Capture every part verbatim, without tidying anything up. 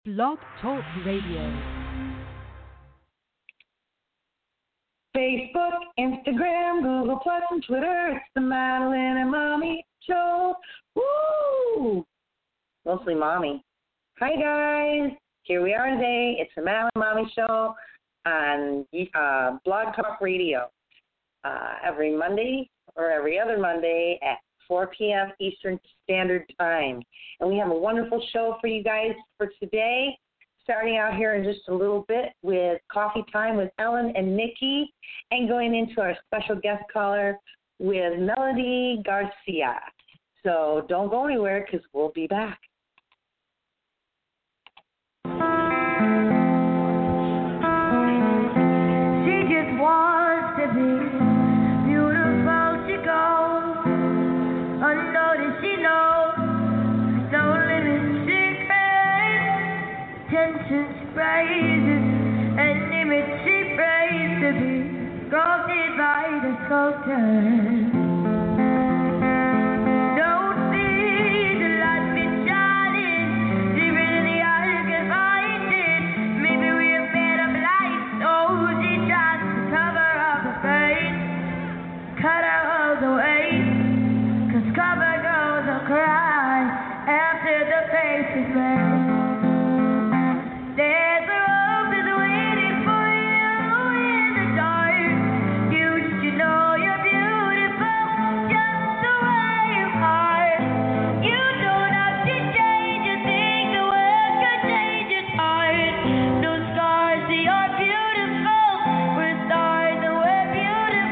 Blog Talk Radio. Facebook, Instagram, Google Plus, and Twitter. It's the Madeline and Mommy Show. Woo! Mostly Mommy. Hi, guys. Here we are today. It's the Madeline and Mommy Show on uh, Blog Talk Radio. Uh, every Monday or every other Monday at four p.m. Eastern Standard Time. And we have a wonderful show for you guys for today. Starting out here in just a little bit with Coffee Time with Ellen and Nikki, and going into our special guest caller with Melody Garcia. So don't go anywhere because we'll be back. She just wants to be beautiful. She goes unnoticed. She knows no limits. She craves attention. She praises and limits. She prays to be sculpted by the sculptor. Cut out all the way, 'cause cover girls will cry after the face is made. There's a rose that's waiting for you in the dark. You should know you're beautiful just the way you are. You don't have to change a thing, the world could change its heart. No scars, see you're beautiful. We're stars and we're beautiful.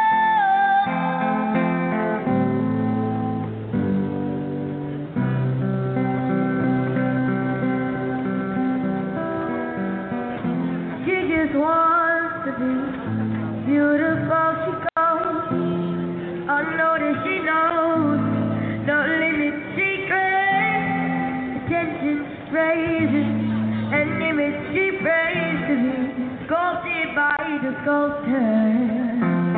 Wants to be beautiful, she goes unnoticed. She knows no limits. She craves attention, she praises and image. She prays to be sculpted by the sculptor.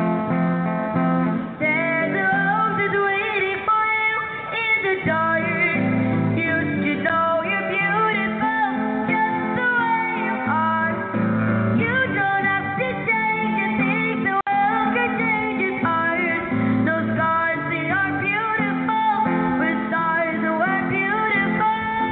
There's a rose that's waiting for you in the dark. You should know you're beautiful just the way you are. You don't have to change a thing, the world can change its heart. No scars, we are beautiful. We're stars and we're beautiful.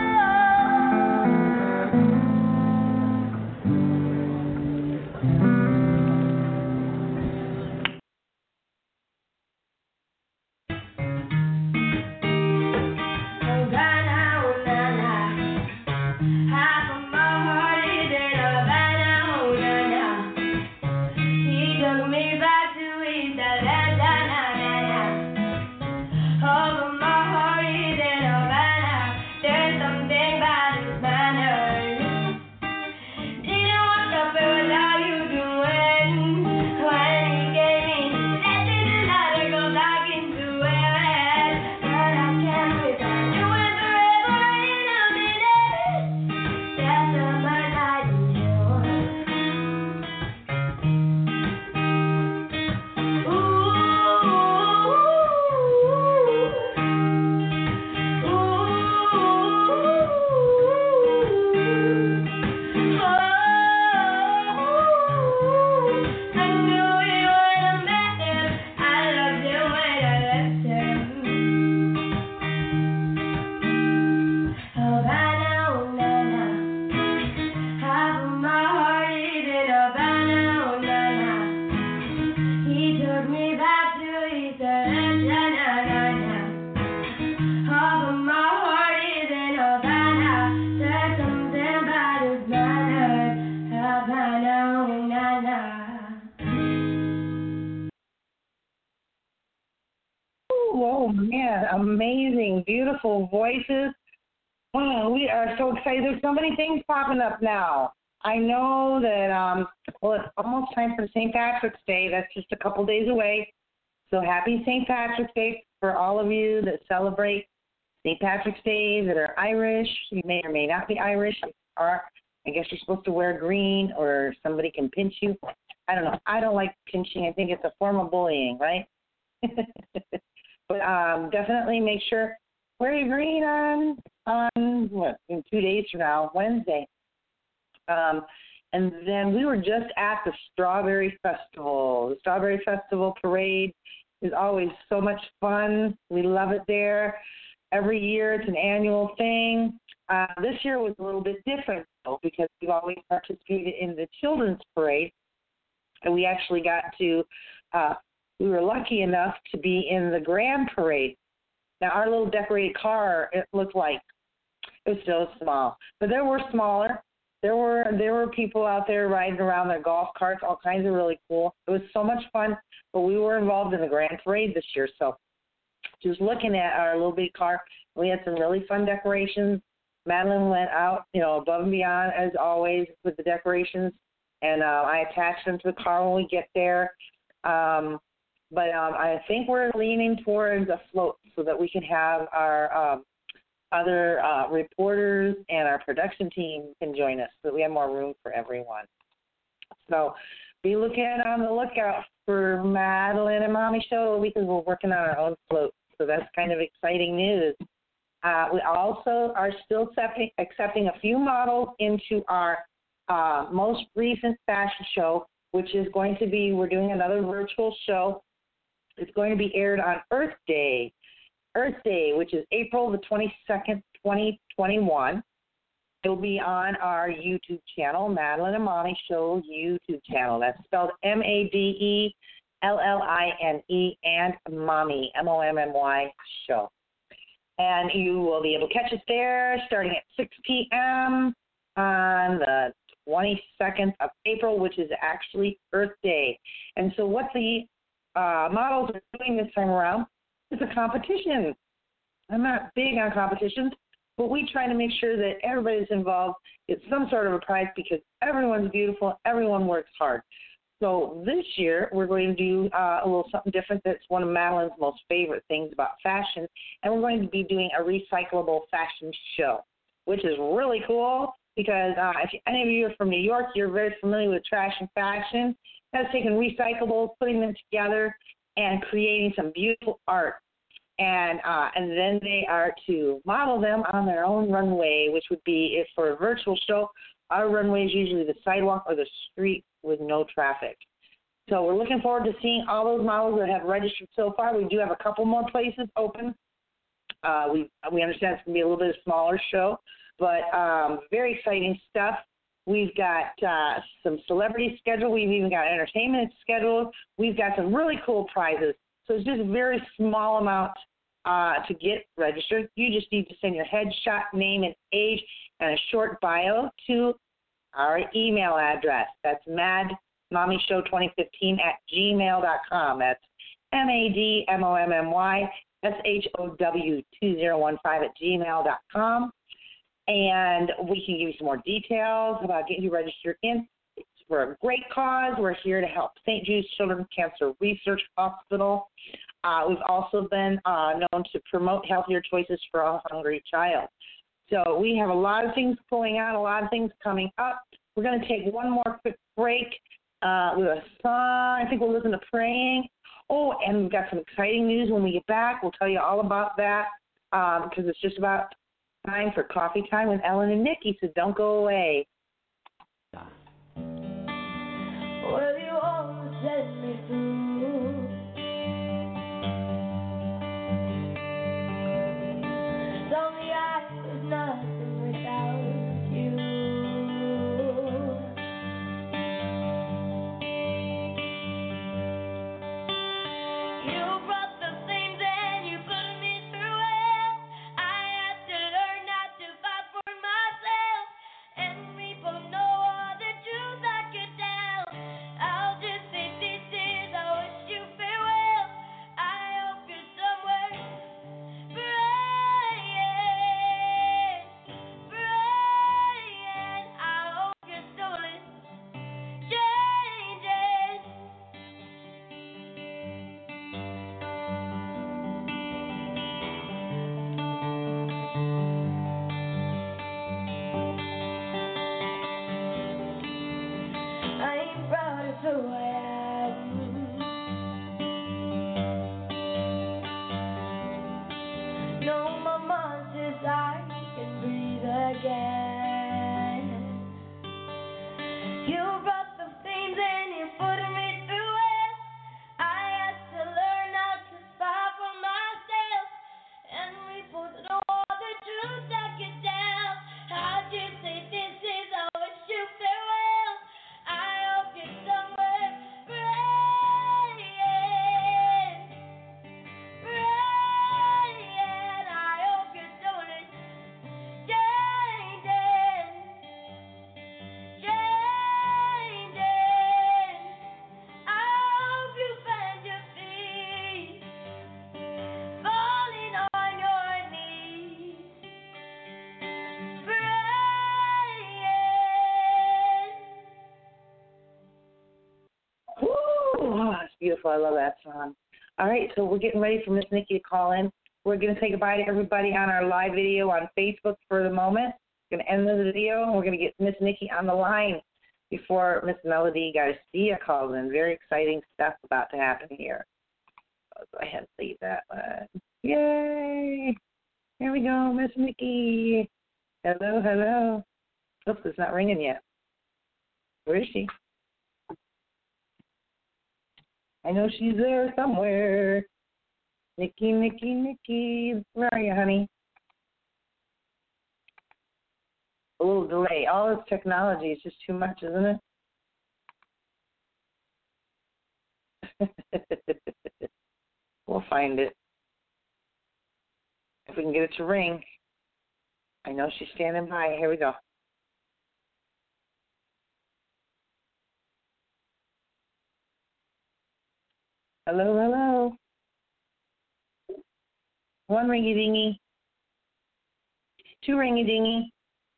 Oh, Ghana, oh, Nana. Half of my heart is in Havana, oh, Nana. He took me back to East Atlanta, na, na, na. Half of my heart is in Havana. There's something about his manners. Didn't want to feel how you doing. When he gave me that little letter, go back into it. But I can't wait. You went forever in a minute. That's a man I enjoy. Ooh, I knew you when I met him. I loved him when I left him. Havana, oh, Nana. Half of my heart is in Havana, oh, Nana. He took me back to East Atlanta, na, na, na. Half of my heart is in Havana. There's something about his manners. Havana, oh, Nana. Oh, man, amazing, beautiful voices. Wow, we are so excited. There's so many things popping up now. I know that, um, well, it's almost time for Saint Patrick's Day. That's just a couple days away. So happy Saint Patrick's Day for all of you that celebrate Saint Patrick's Day that are Irish. You may or may not be Irish. Or I guess you're supposed to wear green or somebody can pinch you. I don't know. I don't like pinching. I think it's a form of bullying, right? But um, definitely make sure Prairie Green on, on what, in two days from now, Wednesday. Um, and then we were just at the Strawberry Festival. The Strawberry Festival parade is always so much fun. We love it there. Every year it's an annual thing. Uh, this year was a little bit different, though, because we've always participated in the children's parade. And we actually got to, uh, we were lucky enough to be in the grand parade. Now, our little decorated car, it looked like it was still small. But there were smaller. There were there were people out there riding around their golf carts, all kinds of really cool. It was so much fun, but we were involved in the grand parade this year. So just looking at our little big car, we had some really fun decorations. Madeline went out, you know, above and beyond, as always, with the decorations. And uh, I attached them to the car when we get there. Um, but um, I think we're leaning towards a float so that we can have our um, other uh, reporters and our production team can join us so that we have more room for everyone. So be looking on the lookout for Madeline and Mommy Show because we're working on our own float. So that's kind of exciting news. Uh, we also are still accepting, accepting a few models into our uh, most recent fashion show, which is going to be, we're doing another virtual show. It's going to be aired on Earth Day. Earth Day, which is April the twenty-second, twenty twenty-one. It will be on our YouTube channel, Madeline and Mommy Show YouTube channel. That's spelled M A D E L L I N E and Mommy, M O M M Y Show. And you will be able to catch us there starting at six p.m. on the twenty-second of April, which is actually Earth Day. And so what the uh, models are doing this time around, it's a competition. I'm not big on competitions, but we try to make sure that everybody's involved. It's some sort of a prize because everyone's beautiful, everyone works hard. So this year we're going to do uh, a little something different. That's one of Madeline's most favorite things about fashion, and we're going to be doing a recyclable fashion show, which is really cool because uh, if any of you are from New York, you're very familiar with trash and fashion. That's taking recyclables, putting them together, and creating some beautiful art. And uh, and then they are to model them on their own runway, which would be, if for a virtual show, our runway is usually the sidewalk or the street with no traffic. So we're looking forward to seeing all those models that have registered so far. We do have a couple more places open. Uh, we we understand it's going to be a little bit of a smaller show, but um, very exciting stuff. We've got uh, some celebrities scheduled. We've even got entertainment scheduled. We've got some really cool prizes. So it's just a very small amount uh, to get registered. You just need to send your headshot, name, and age, and a short bio to our email address. That's madmommyshow twenty fifteen at gmail dot com. That's M A D M O M M Y S H O W two zero one five at gmail dot com. And we can give you some more details about getting you registered in. It's for a great cause. We're here to help Saint Jude's Children's Cancer Research Hospital. Uh, we've also been uh, known to promote healthier choices for a hungry child. So we have a lot of things going on, a lot of things coming up. We're going to take one more quick break uh, with a song. I think we'll listen to Praying. Oh, and we've got some exciting news when we get back. We'll tell you all about that because um, it's just about time for coffee time with Ellen and Nikki, so don't go away. Well, you always let me through. Told me I was nothing without you. You brought the flames and you put me through hell. I had to learn not to fight for myself, and we both know all the truth I could tell. I'll just say this is how it Oh, it's beautiful. I love that song. All right, so we're getting ready for Miss Nikki to call in. We're going to say goodbye to everybody on our live video on Facebook for the moment. We're going to end the video, and we're going to get Miss Nikki on the line before Miss Melody Garcia calls in. Very exciting stuff about to happen here. I'll go ahead and leave that one. Yay! Here we go, Miss Nikki. Hello, hello. Oops, it's not ringing yet. Where is she? I know she's there somewhere. Nikki, Nikki, Nikki. Where are you, honey? A little delay. All this technology is just too much, isn't it? We'll find it. If we can get it to ring. I know she's standing by. Here we go. Hello, hello. One ringy dingy. Two ringy dingy.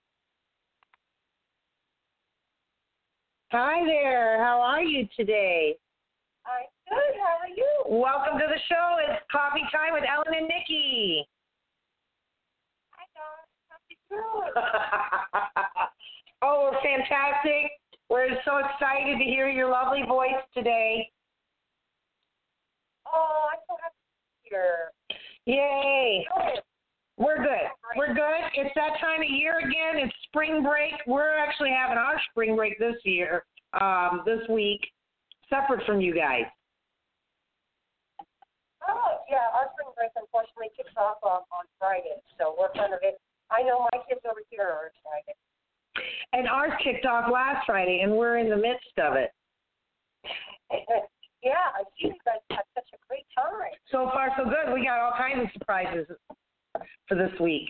Hi there. How are you today? I'm good. How are you? Welcome to the show. It's coffee time with Ellen and Nikki. Hi, Dawn. How's it going? Oh, we're fantastic. We're so excited to hear your lovely voice today. Oh, I'm so happy to hear. Yay. Good. We're good. We're good. It's that time of year again. It's spring break. We're actually having our spring break this year, um, this week, separate from you guys. Oh, yeah, our spring break unfortunately kicks off on, on Friday, so we're kind of it. I know my kids over here are excited. And ours kicked off last Friday, and we're in the midst of it. Yeah, I see you guys had such a great time. So far, so good. We got all kinds of surprises for this week.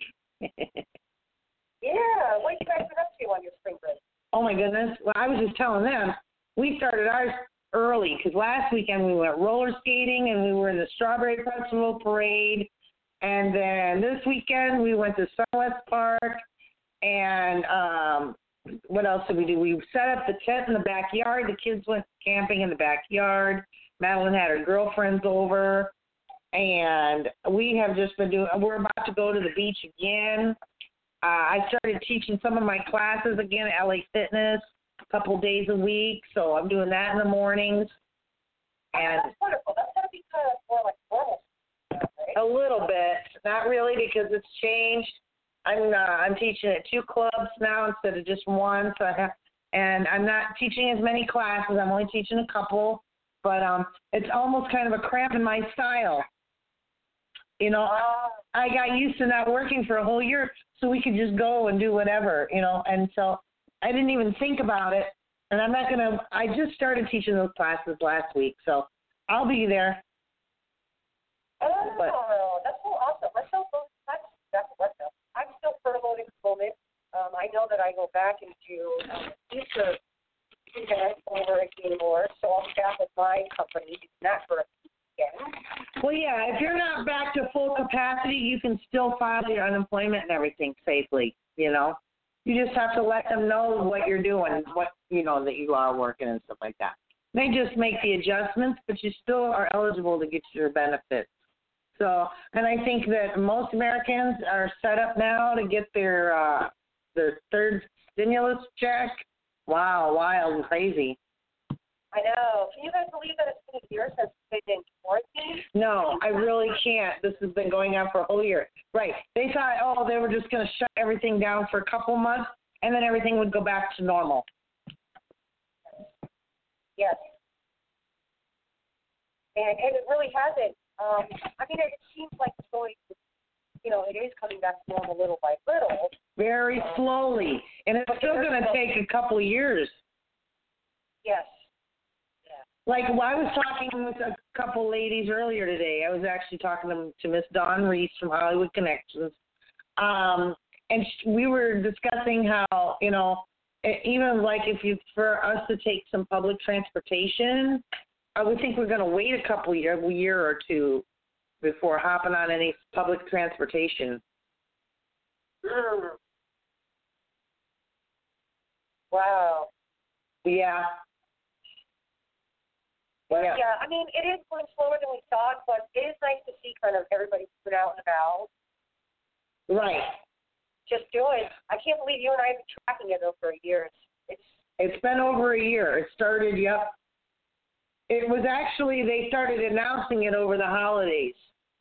Yeah, what you guys been up to on your spring break? Oh, my goodness. Well, I was just telling them, we started ours early because last weekend we went roller skating and we were in the Strawberry Festival Parade. And then this weekend we went to Sunwest Park. And um, what else did we do? We set up the tent in the backyard. The kids went camping in the backyard. Madeline had her girlfriends over. And we have just been doing, we're about to go to the beach again. Uh, I started teaching some of my classes again at L A Fitness a couple days a week. So I'm doing that in the mornings. And That's wonderful. That's going to be kind of more like normal, right? a little bit. Not really because it's changed. I'm uh, I'm teaching at two clubs now instead of just one. So I have, and I'm not teaching as many classes. I'm only teaching a couple. But um, it's almost kind of a cramp in my style. You know, I got used to not working for a whole year, so we could just go and do whatever, you know. And so I didn't even think about it. And I'm not going to – I just started teaching those classes last week, so I'll be there. Oh, But, that's so awesome. I'm so that's that's wonderful. I'm still furloughed at the moment. Um, I know that I go back into um, future events over anymore, so I'll staff with my company, not for a weekend. well, yeah, if you're not back to full capacity, you can still file your unemployment and everything safely, you know. You just have to let them know what you're doing, what, you know, that you are working and stuff like that. They just make the adjustments, but you still are eligible to get your benefits. So, and I think that most Americans are set up now to get their uh, their third stimulus check. Wow, wild and crazy. I know. Can you guys believe that it's been a year since they've been quarantined? No, I really can't. This has been going on for a whole year. Right. They thought, oh, they were just going to shut everything down for a couple months, and then everything would go back to normal. Yes. And, and it really hasn't. Um, I mean, it seems like it's going, you know, it is coming back to normal little by little. Very slowly. And it's still going to take a couple of years. Yes. Like, well, I was talking with a couple ladies earlier today. I was actually talking to, to Miss Dawn Reese from Hollywood Connections. Um, and sh- we were discussing how, you know, even like if you, for us to take some public transportation, I would think we're going to wait a couple year, a year or two before hopping on any public transportation. Mm. Wow. Yeah. Yeah. yeah, I mean, it is going slower than we thought, but it is nice to see kind of everybody put out and about. Right. Just doing. I can't believe you and I have been tracking it though for a year. It's, it's It's been over a year. It started, yep. It was actually, they started announcing it over the holidays.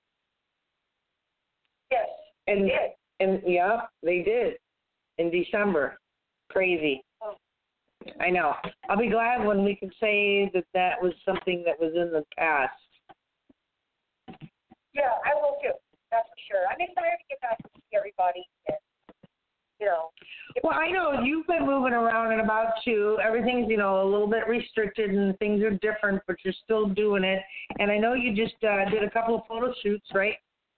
yes, And, it did. and yeah, they did in December. Crazy. Oh. I know. I'll be glad when we can say that that was something that was in the past. Yeah, I will too. That's for sure. I'm excited to get back to see everybody. And, you know. Well, I know you've been moving around and about too. Everything's, you know, a little bit restricted and things are different, but you're still doing it. And I know you just uh, did a couple of photo shoots, right?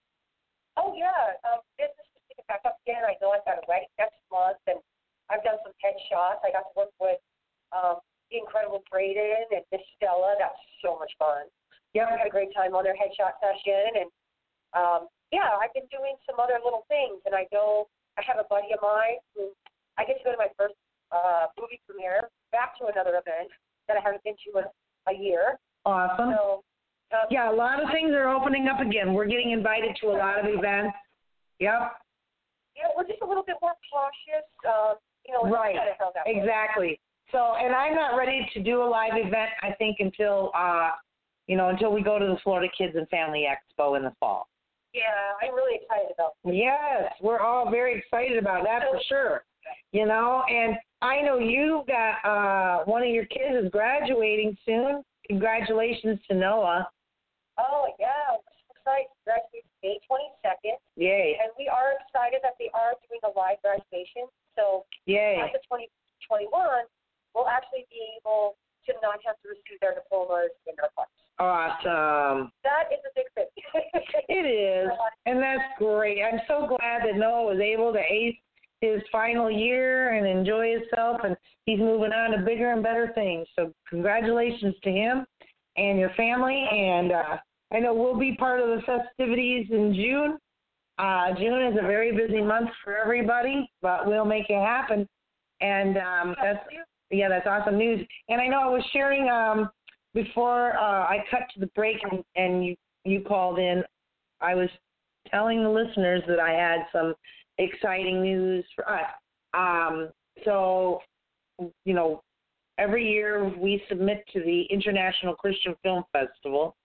Oh yeah, um, business is picking back up again. I know I've got a wedding next month, and I've done some headshots. I got to work with um, the incredible Braden and Miss Stella. That was so much fun. Yeah, I had a great time on their headshot session, and um, yeah, I've been doing some other little things. And I know I have a buddy of mine who I get to go to my first uh, movie premiere, back to another event that I haven't been to in a year. Awesome. So. Um, Yeah, a lot of things are opening up again. We're getting invited to a lot of events. Yep. Yeah, we're just a little bit more cautious. Um, you know, Right. Kind of how that Exactly. So, and I'm not ready to do a live event, I think, until, uh, you know, until we go to the Florida Kids and Family Expo in the fall. Yeah, I'm really excited about it. Yes, we're all very excited about that for sure. You know, and I know you've got uh, one of your kids is graduating soon. Congratulations to Noah. Oh, yeah, we're so excited. Graduation May twenty-second. Yay. And we are excited that they are doing a live graduation. So Yay. after twenty twenty-one, we'll actually be able to not have to receive their diplomas in their class. Awesome. That is a big thing. It is, and that's great. I'm so glad that Noah was able to ace his final year and enjoy himself, and he's moving on to bigger and better things. So congratulations to him and your family, and uh, I know we'll be part of the festivities in June. Uh, June is a very busy month for everybody, but we'll make it happen, and um, that's yeah, that's awesome news. And I know I was sharing um, before uh, I cut to the break and, and you, you called in, I was telling the listeners that I had some exciting news for us. Um, so, you know, every year we submit to the International Christian Film Festival.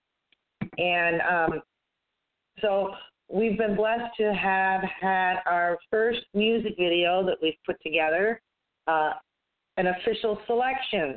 And um, so we've been blessed to have had our first music video that we've put together, uh, an official selection.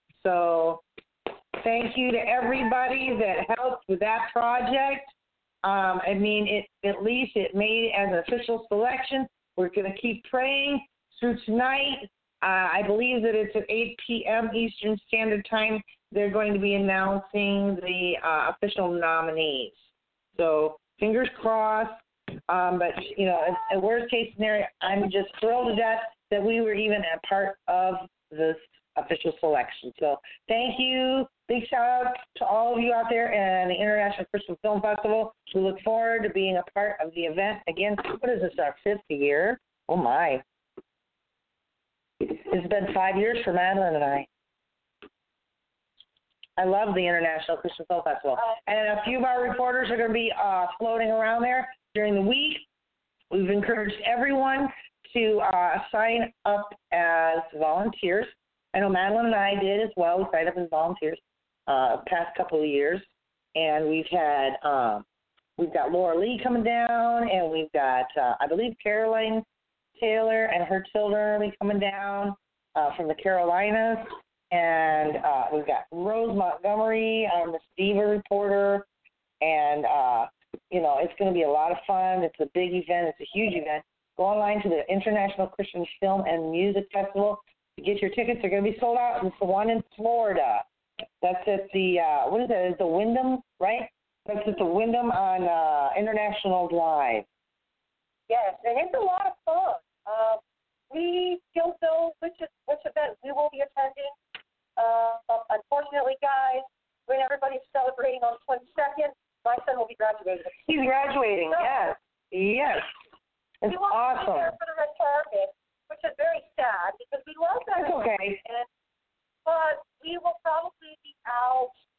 So thank you to everybody that helped with that project. Um, I mean, it, at least it made it as an official selection. We're going to keep praying through tonight. Uh, I believe that it's at eight p.m. Eastern Standard Time. They're going to be announcing the uh, official nominees. So fingers crossed. Um, but, you know, in worst case scenario, I'm just thrilled to death that we were even a part of this official selection. So thank you. Big shout out to all of you out there and the International Christian Film Festival. We look forward to being a part of the event. Again, what is this, our fifth year? Oh, my. It's been five years for Madeline and I. I love the International Christian Film Festival. And a few of our reporters are going to be uh, floating around there during the week. We've encouraged everyone to uh, sign up as volunteers. I know Madeline and I did as well. We signed up as volunteers uh, past couple of years. And we've had, um, we've got Laura Lee coming down, and we've got, uh, I believe, Caroline Taylor and her children will be coming down uh, from the Carolinas. And uh, we've got Rose Montgomery, our Miss Diva reporter. And, uh, you know, it's going to be a lot of fun. It's a big event. It's a huge event. Go online to the International Christian Film and Music Festival to get your tickets. They're going to be sold out. It's the one in Florida. That's at the, uh, what is it? It's the Wyndham, right? That's at the Wyndham on uh, International Drive. Yes, and it's a lot of fun. Um, we don't know which which event we will be attending. Uh, unfortunately, guys, when everybody's celebrating on the twenty-second, my son will be graduating. He's graduating, so, yes. Yes. It's we won't awesome. be there for the red carpet, which is very sad because we love that. It's okay. And, but we will probably be out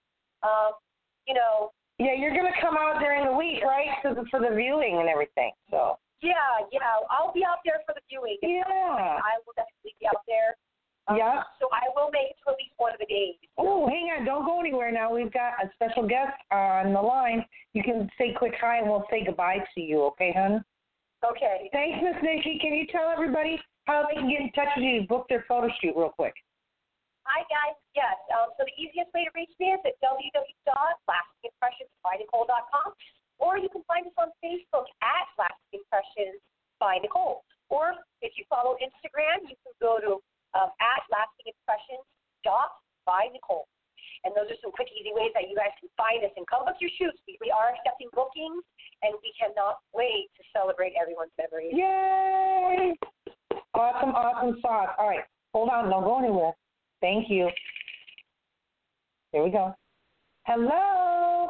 Um, you know, Yeah, you're going to come out during the week, right? Because for the viewing and everything. So. yeah, yeah, I'll be out there for the viewing. Yeah. I will definitely be out there. Um, Yeah. So I will make it to at least one of the days. Oh, hang on. Don't go anywhere now. We've got a special guest on the line. You can say quick hi and we'll say goodbye to you, okay, hon? Okay. Thanks, Miss Nikki. Can you tell everybody how they can get in touch with you to book their photo shoot real quick? Hi, guys. Yes. Um, so the easiest way to reach me is at w w w dot lasting impressions by nicole dot com, or you can find us on Facebook at Lasting Impressions by Nicole. Or if you follow Instagram, you can go to um, at lasting impressions dot by Nicole. And those are some quick, easy ways that you guys can find us and come book your shoots. We, we are accepting bookings, and we cannot wait to celebrate everyone's memories. Yay! Awesome, awesome sauce. All right, hold on. Don't go anywhere. Thank you. Here we go. Hello.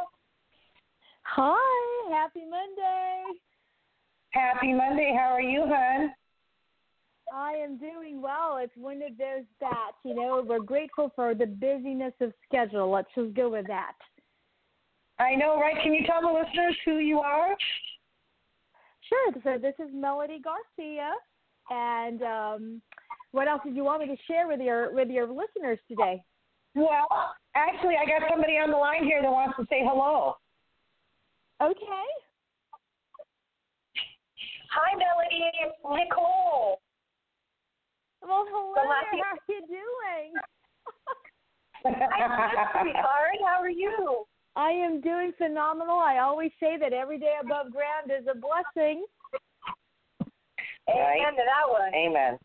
Hi, happy Monday. Happy Monday. How are you, hon? I am doing well. It's one of those that, you know, we're grateful for the busyness of schedule. Let's just go with that. I know, right? Can you tell the listeners who you are? Sure. So this is Melody Garcia. And um, what else did you want me to share with your with your listeners today? Well, actually, I got somebody on the line here that wants to say hello. Okay. Hi, Melody. It's Nicole. Well, hello So there. happy- How are you doing? Hi, sweetheart. How are you? I am doing phenomenal. I always say that every day above ground is a blessing. Right. Amen to that one. Amen.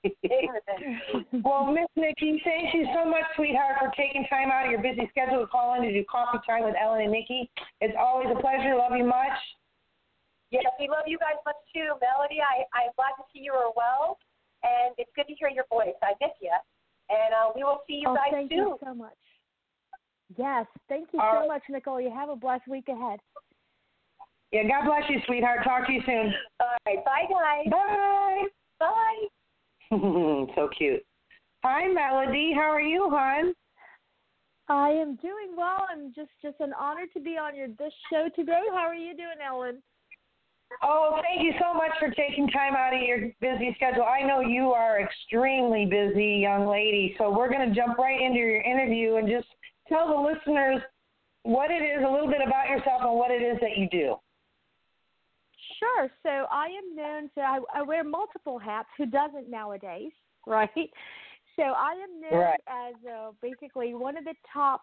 Amen. Well, Miss Nikki, thank you so much, sweetheart, for taking time out of your busy schedule to call in to do coffee time with Ellen and Nikki. It's always a pleasure. Love you much. Yes, we love you guys much too. Melody, I, I'm glad to see you are well, and it's good to hear your voice. I miss you. And uh, we will see you oh, guys thank soon. you so much. Yes, thank you All so right. much, Nicole. You have a blessed week ahead. Yeah, God bless you, sweetheart. Talk to you soon. All right. Bye, guys. Bye. Bye. So cute. Hi, Melody. How are you, hon? I am doing well. I'm just, just an honor to be on your this show today. How are you doing, Ellen? Oh, thank you so much for taking time out of your busy schedule. I know you are extremely busy, young lady, so we're going to jump right into your interview and just tell the listeners what it is, a little bit about yourself and what it is that you do. Sure. So I am known to, I, I wear multiple hats. Who doesn't nowadays, right? So I am known Right. as uh, basically one of the top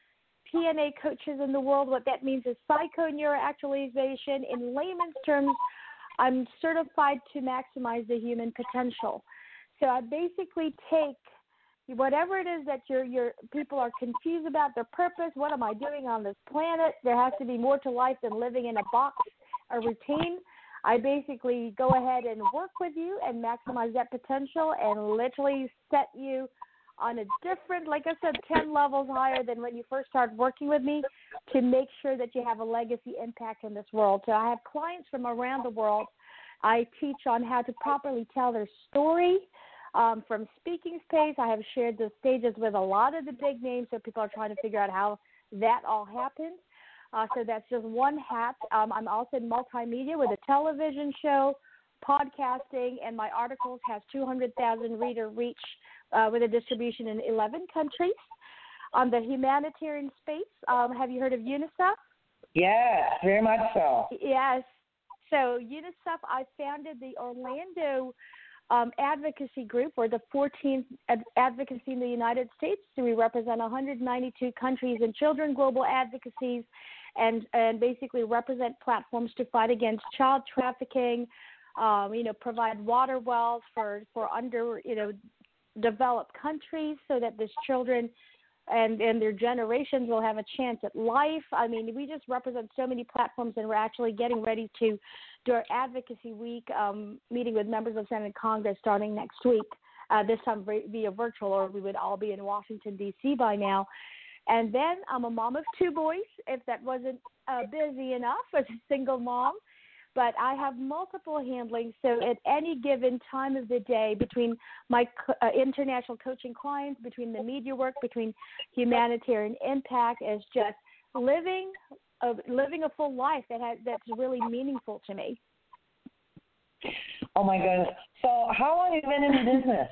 P N A coaches in the world. What that means is psychoneuroactualization. In layman's terms, I'm certified to maximize the human potential. So I basically take whatever it is that your your people are confused about, their purpose, what am I doing on this planet? There has to be more to life than living in a box, a routine. I basically go ahead and work with you and maximize that potential and literally set you on a different, like I said, ten levels higher than when you first started working with me to make sure that you have a legacy impact in this world. So I have clients from around the world. I teach on how to properly tell their story. Um, from speaking space, I have shared the stages with a lot of the big names, so people are trying to figure out how that all happened. Uh, so that's just one hat. Um, I'm also in multimedia with a television show, podcasting, and my articles have two hundred thousand reader reach uh, with a distribution in eleven countries. On the humanitarian space, um, have you heard of UNICEF? Yes, very much so. Yes. So UNICEF, I founded the Orlando um, advocacy group. We're the fourteenth ad- advocacy in the United States. So we represent one hundred ninety-two countries and children global advocacies and, and basically represent platforms to fight against child trafficking, um, you know, provide water wells for, for under, you know, developed countries so that these children and, and their generations will have a chance at life. I mean, we just represent so many platforms, and we're actually getting ready to do our advocacy week, um, meeting with members of Senate and Congress starting next week, uh, this time via virtual, or we would all be in Washington, D C by now. And then I'm a mom of two boys, if that wasn't uh, busy enough, as a single mom. but I have multiple handlings. So at any given time of the day, between my uh, international coaching clients, between the media work, between humanitarian impact, is just living a, living a full life that has, that's really meaningful to me. Oh, my goodness. So how long have you been in the business?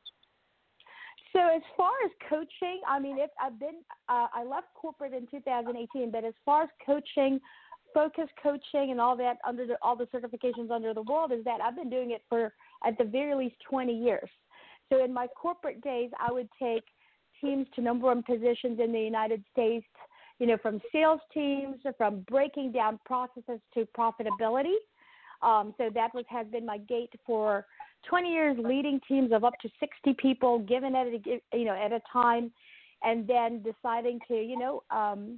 So as far as coaching, I mean, if I've been, uh, I left corporate in two thousand eighteen, but as far as coaching, focus coaching and all that under the, all the certifications under the world is that I've been doing it for at the very least twenty years. So in my corporate days, I would take teams to number one positions in the United States, you know, from sales teams, from breaking down processes to profitability. Um, so that was has been my gate for twenty years, leading teams of up to sixty people, given at a, you know at a time, and then deciding to you know um,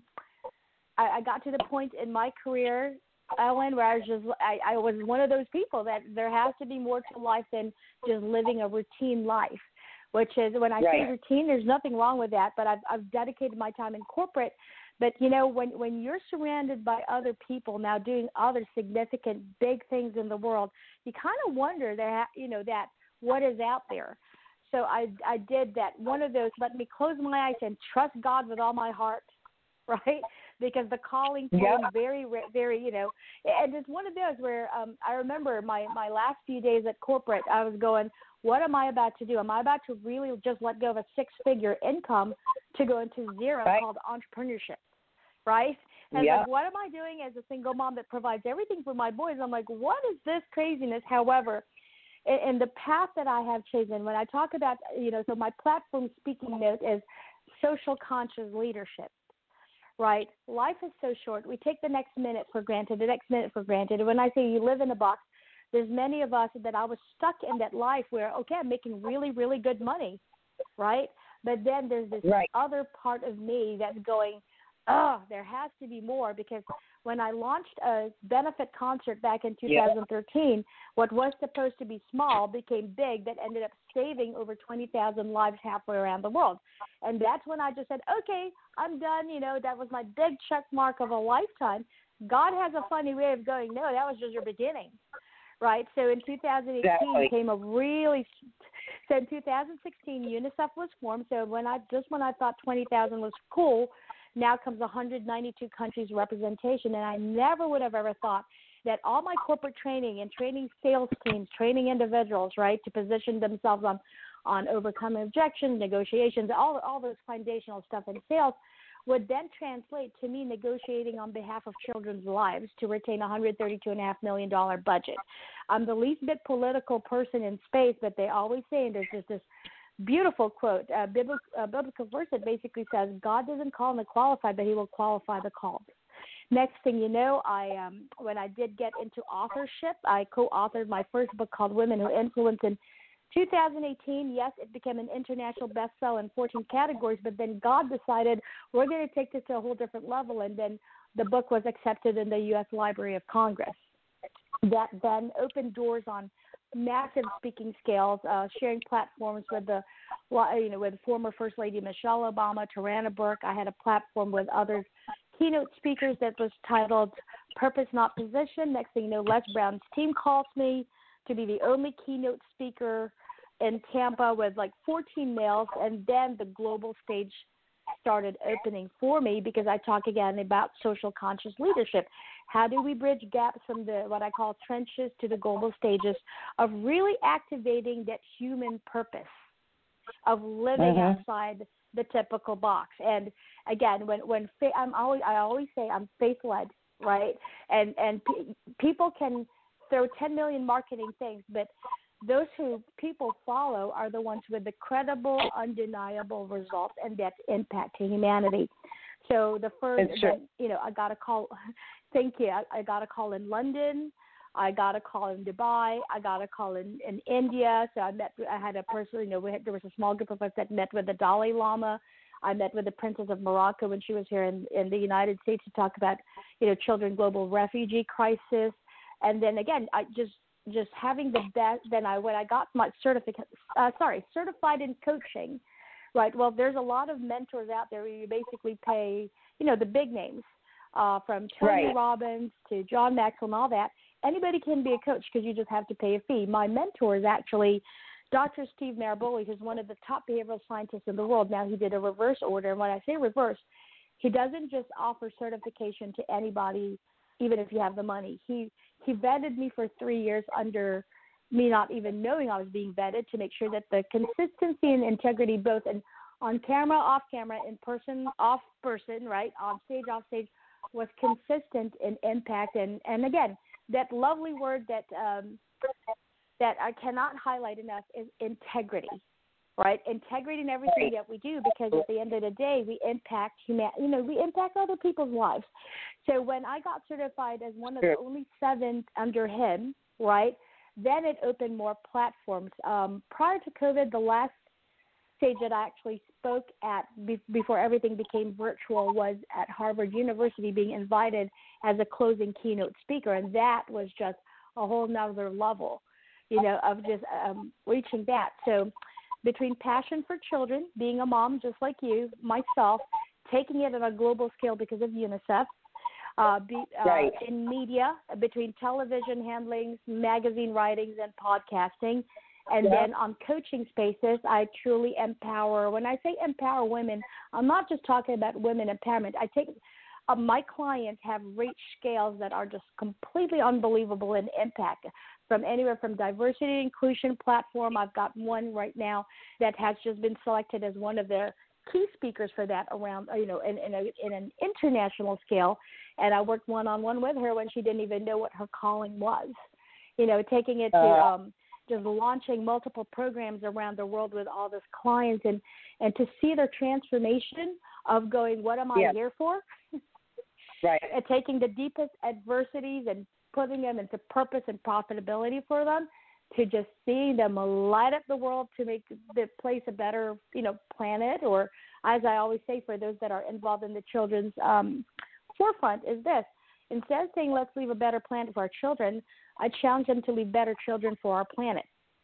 I, I got to the point in my career, Ellen, where I was just I, I was one of those people that there has to be more to life than just living a routine life. Which is when I right. say routine, there's nothing wrong with that, but I've I've dedicated my time in corporate. But, you know, when, when you're surrounded by other people now doing other significant big things in the world, you kind of wonder that, you know, that what is out there. So I, I did that. One of those, let me close my eyes and trust God with all my heart, right? Because the calling came yep. very, very, you know, and it's one of those where um, I remember my, my last few days at corporate, I was going, what am I about to do? Am I about to really just let go of a six-figure income to go into zero right. called entrepreneurship? Right? And yeah. like, what am I doing as a single mom that provides everything for my boys? I'm like, what is this craziness? However, in, in the path that I have chosen, when I talk about, you know, so my platform speaking note is social conscious leadership, right? Life is so short. We take the next minute for granted, the next minute for granted. And when I say you live in a box, there's many of us that I was stuck in that life where, okay, I'm making really, really good money, right? But then there's this right. other part of me that's going, oh, there has to be more, because when I launched a benefit concert back in two thousand thirteen, yeah. what was supposed to be small became big, that ended up saving over twenty thousand lives halfway around the world. And that's when I just said, okay, I'm done. You know, that was my big check mark of a lifetime. God has a funny way of going, no, that was just your beginning, right? So in two thousand eighteen exactly. came a really – so in two thousand sixteen, UNICEF was formed. So when I just when I thought twenty thousand was cool, now comes one hundred ninety-two countries representation, and I never would have ever thought that all my corporate training and training sales teams, training individuals, right, to position themselves on, on overcoming objections, negotiations, all all those foundational stuff in sales would then translate to me negotiating on behalf of children's lives to retain a one hundred thirty-two point five million dollars budget. I'm the least bit political person in space, but they always say, and there's just this beautiful quote, a biblical, a biblical verse that basically says, God doesn't call the qualified, but he will qualify the called. Next thing you know, I um, when I did get into authorship, I co-authored my first book called Women Who Influence in two thousand eighteen. Yes, it became an international bestseller in fourteen categories, but then God decided we're going to take this to a whole different level, and then the book was accepted in the U S Library of Congress. That then opened doors on massive speaking scales, uh, sharing platforms with the, you know, with former First Lady Michelle Obama, Tarana Burke. I had a platform with other keynote speakers that was titled Purpose Not Position. Next thing you know, Les Brown's team calls me to be the only keynote speaker in Tampa with like fourteen males, and then the global stage started opening for me because I talk again about social conscious leadership. How do we bridge gaps from the what I call trenches to the global stages of really activating that human purpose of living mm-hmm. outside the typical box? And again, when when fa- I'm always I always say I'm faith led, right? And and pe- people can throw ten million marketing things, but those who people follow are the ones with the credible, undeniable results, and that's impacting humanity. So the first, that, you know, I got a call. Thank you. I, I got a call in London. I got a call in Dubai. I got a call in, in India. So I met. I had a person. You know, we had, there was a small group of us that met with the Dalai Lama. I met with the Princess of Morocco when she was here in, in the United States to talk about, you know, children global refugee crisis. And then again, I just. just having the best, then I, when I got my certificate, uh, sorry, certified in coaching, right? Well, there's a lot of mentors out there where you basically pay, you know, the big names, uh, from Tony right. Robbins to John Maxwell and all that. anybody can be a coach because you just have to pay a fee. My mentor is actually Doctor Steve Maraboli, who's one of the top behavioral scientists in the world. Now, he did a reverse order. And when I say reverse, he doesn't just offer certification to anybody, even if you have the money. He he vetted me for three years under me not even knowing I was being vetted to make sure that the consistency and integrity, both in, on camera, off camera, in person, off person, right, on stage, off stage, was consistent in impact. And, and again, that lovely word that um, that I cannot highlight enough is integrity, right? Integrity in everything that we do, because at the end of the day, we impact human, you know, we impact other people's lives. So when I got certified as one of the only seven under him, right, then it opened more platforms. Um, prior to COVID, the last stage that I actually spoke at be- before everything became virtual was at Harvard University, being invited as a closing keynote speaker, and that was just a whole nother level, you know, of just um, reaching that. So between passion for children, being a mom just like you, myself, taking it on a global scale because of UNICEF, uh, be, uh, right. in media, between television handlings, magazine writings, and podcasting, and yeah. then on coaching spaces, I truly empower. When I say empower women, I'm not just talking about women empowerment. I take uh, my clients have reached scales that are just completely unbelievable in impact, from anywhere from diversity and inclusion platform. I've got one right now that has just been selected as one of their key speakers for that around, you know, in, in, a, in an international scale. And I worked one-on-one with her when she didn't even know what her calling was, you know, taking it to um, just launching multiple programs around the world with all these clients, and, and to see their transformation of going, what am I yeah. here for? Right. And taking the deepest adversities and putting them into purpose and profitability for them, to just seeing them light up the world to make the place a better, you know, planet. Or, as I always say, for those that are involved in the children's um, forefront, is this: instead of saying let's leave a better planet for our children, I challenge them to leave better children for our planet.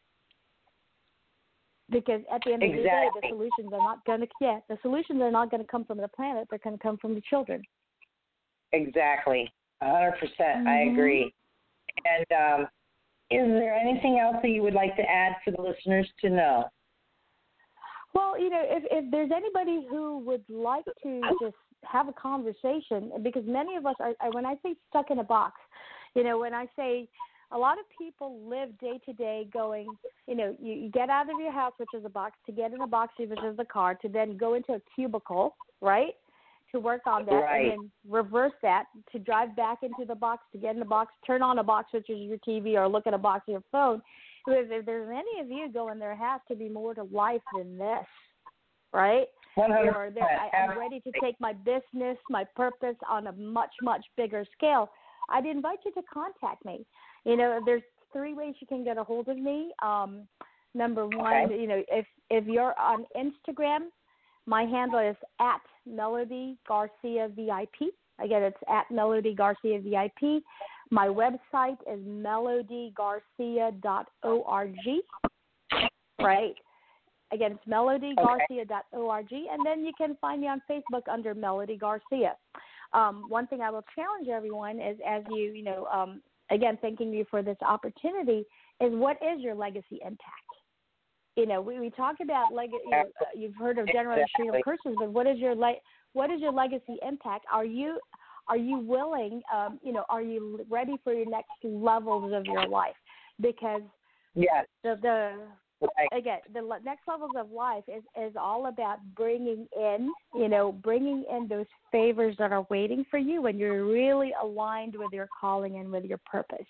Because at the end of exactly. the day, the solutions are not going to yeah, the solutions are not going to come from the planet; they're going to come from the children. Exactly. A hundred percent. I Mm-hmm. agree. And um, is there anything else that you would like to add for the listeners to know? Well, you know, if, if there's anybody who would like to just have a conversation, because many of us are, when I say stuck in a box, you know, when I say a lot of people live day to day going, you know, you, you get out of your house, which is a box, to get in a box, which is the car, to then go into a cubicle, right, to work on that, right. and then reverse that, to drive back into the box, to get in the box, turn on a box, which is your T V, or look at a box on your phone. If, if there's any of you going, there has to be more to life than this, right? one hundred percent. Or there, I, I'm ready to take my business, my purpose on a much, much bigger scale. I'd invite you to contact me. You know, there's three ways you can get a hold of me. Um, number one, okay. you know, if if you're on Instagram, my handle is at Melody Garcia V I P. Again, it's at Melody Garcia V I P. My website is melody garcia dot org. Right? Again, it's melody garcia dot org. And then you can find me on Facebook under Melody Garcia. Um, one thing I will challenge everyone is, as you, you know, um, again, thanking you for this opportunity, is what is your legacy impact? You know, we, we talk about leg. You know, uh, you've heard of generational curses, but what is your le- what is your legacy impact? Are you are you willing? Um, you know, are you ready for your next levels of your life? Because yes. the the right. again the le- next levels of life is is all about bringing in, you know, bringing in those favors that are waiting for you when you're really aligned with your calling and with your purpose.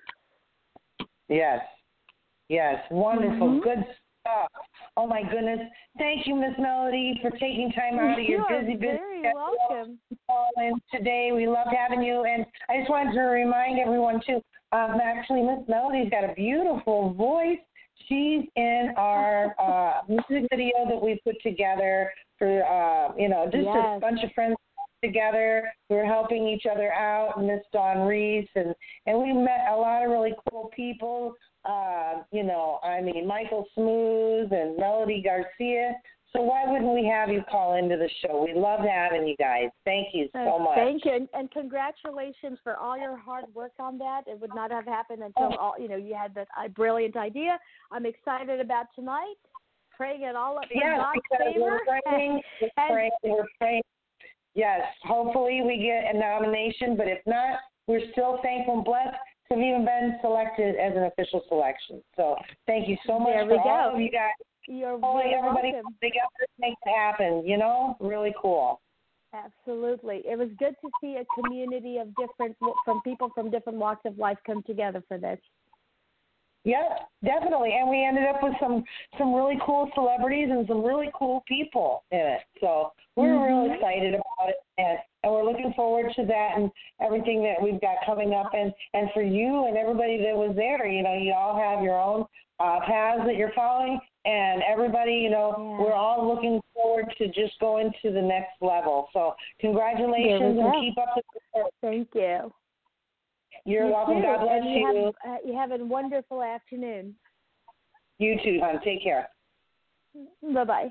Yes. Yes. Wonderful. Mm-hmm. Good. Oh, my goodness. Thank you, Miss Melody, for taking time out of your You're busy, busy very schedule welcome. to call in today. We loved having you. And I just wanted to remind everyone, too, um, actually, Miss Melody's got a beautiful voice. She's in our uh, music video that we put together for, uh, you know, just yes. a bunch of friends together. We were helping each other out, Miss Dawn Reese. And, and we met a lot of really cool people. uh, you know, I mean, Michael Smooth and Melody Garcia. So why wouldn't we have you call into the show? We love having you guys. Thank you so Uh, much. Thank you, and, and congratulations for all your hard work on that. It would not have happened until Oh. all you know you had that uh, brilliant idea. I'm excited about tonight. Praying it all up for Yes, God's because favor. we're praying, we're And- praying, we're praying. Yes, hopefully we get a nomination, but if not, we're still thankful and blessed to have even been selected as an official selection. So thank you so much There for we all go. of you guys. You're Pulling very everybody welcome. together to make it happen, you know? Really cool. Absolutely. It was good to see a community of different, from people from different walks of life come together for this. Yeah, definitely. And we ended up with some some really cool celebrities and some really cool people in it. So we're Mm-hmm. really excited about it, and, and we're looking forward to that and everything that we've got coming up. And, and for you and everybody that was there, you know, you all have your own uh, paths that you're following, and everybody, you know, Yeah. we're all looking forward to just going to the next level. So congratulations and go. keep up the good work. Thank you. You're you welcome. Too. God bless and you. you. Have, uh, you have a wonderful afternoon. You too, hon. Take care. Bye-bye.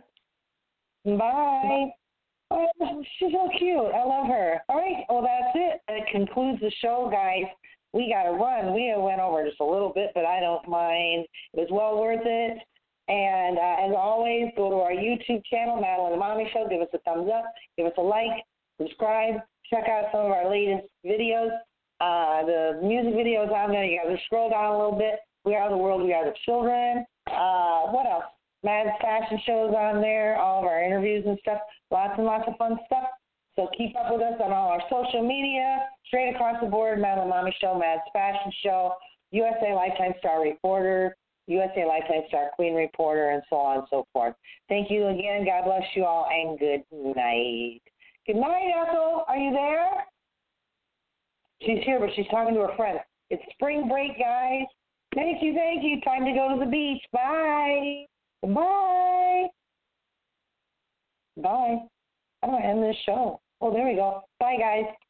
Bye. Oh, she's so cute. I love her. All right. Well, that's it. That concludes the show, guys. We got to run. We went over just a little bit, but I don't mind. It was well worth it. And uh, as always, go to our YouTube channel, Madeline and Mommy Show. Give us a thumbs up. Give us a like. Subscribe. Check out some of our latest videos. Uh, the music videos on there. You got to scroll down a little bit. We Are the World. We Are the Children. Uh, what else? Mad fashion shows on there, all of our interviews and stuff, lots and lots of fun stuff. So keep up with us on all our social media, straight across the board, Madeline Mommy Show, Mad's Fashion Show, U S A Lifetime Star Reporter, U S A Lifetime Star Queen Reporter, and so on and so forth. Thank you again. God bless you all, and good night. Good night, Ethel. Are you there? She's here, but she's talking to her friend. It's spring break, guys. Thank you, thank you. Time to go to the beach. Bye. Bye. Bye. I'm going to end this show. Oh, there we go. Bye, guys.